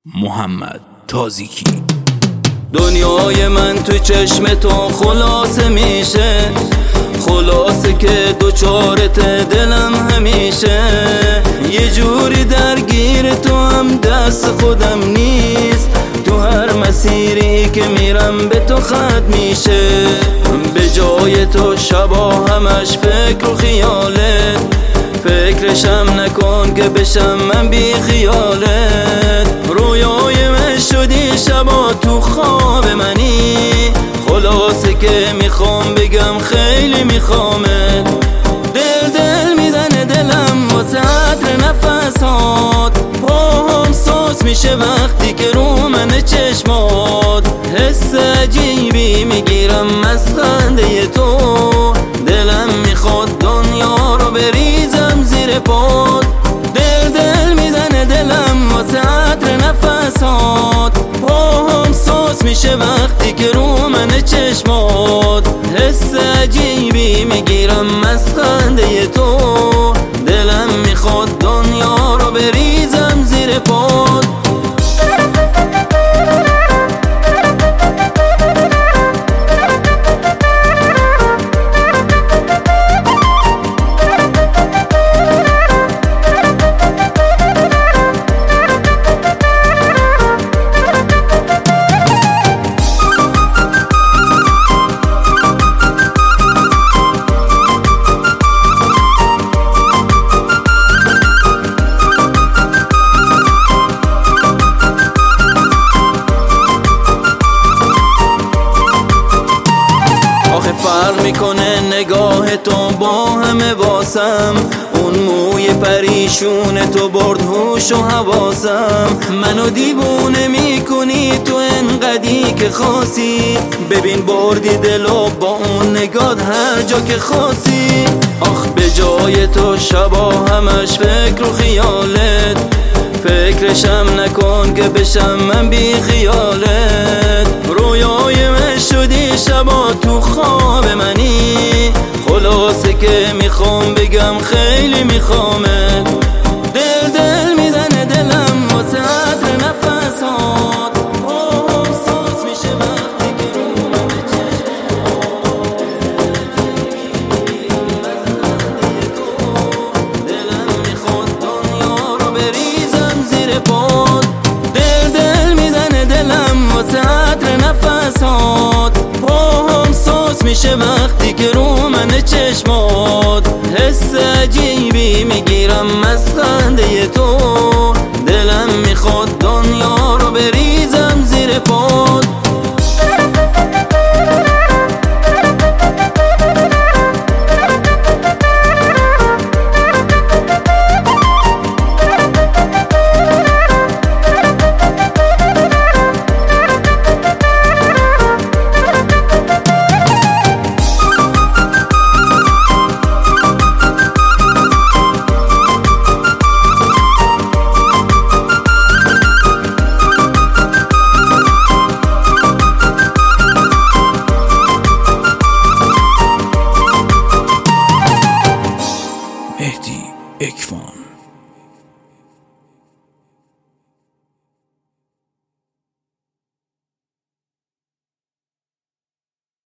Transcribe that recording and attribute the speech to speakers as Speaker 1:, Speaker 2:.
Speaker 1: محمد تازیکی.
Speaker 2: دنیای من تو چشم تو خلاصه میشه، خلاصه که دوچارت دلم همیشه. یه جوری درگیر تو هم دست خودم نیست، تو هر مسیری که میرم به تو ختم میشه. به جای تو شبا همش فکر و خیالت، فکرشم نکن که بشم من بی خیالت. رویای من شدی شبا تو خواب منی، خلاصه که میخوام بگم خیلی میخوامت. دل میزنه دلم واسه عطر نفسات، پاهم سوس میشه وقتی که رو من چشمات. حس عجیبی میگیرم از خنده تو، دلم میخواد دنیا رو بریزم زیر پات. دل میزنه دلم واسه عطر نفسات، پاهم سوس میشه وقتی که رو من چشمات. حس عجیبی میگیرم از خنده تو، دلم میخواد دنیا رو بریزم زیر پات. فرق میکنه نگاه تو با همه واسم، اون موی پریشون تو برد هوش و حواسم. منو دیوونه میکنی تو انقدی که خاصی، ببین بردی دلو با اون نگات هر جا که خاصی. آخ به جای تو شبا همش فکر و خیالت، فکرشم نکن که بشم من بی خیالت. رویای من شدی شبا تو خواب منی، خلاصه که میخوام بگم خیلی میخوامت. دل میزنه دلم واسه عطر نفسات، پاهم سوس میشه وقتی که رو من دلم میخواد دنیا رو بریزم زیر پات. دل میزنه دلم واسه عطر نفسات، پاهم سوس میشه وقتی که رو من چشمات. حس عجیبی میگیرم از خنده تو، دلم میخواد دنیا رو بریزم زیر پات.
Speaker 1: مهدی اکوان.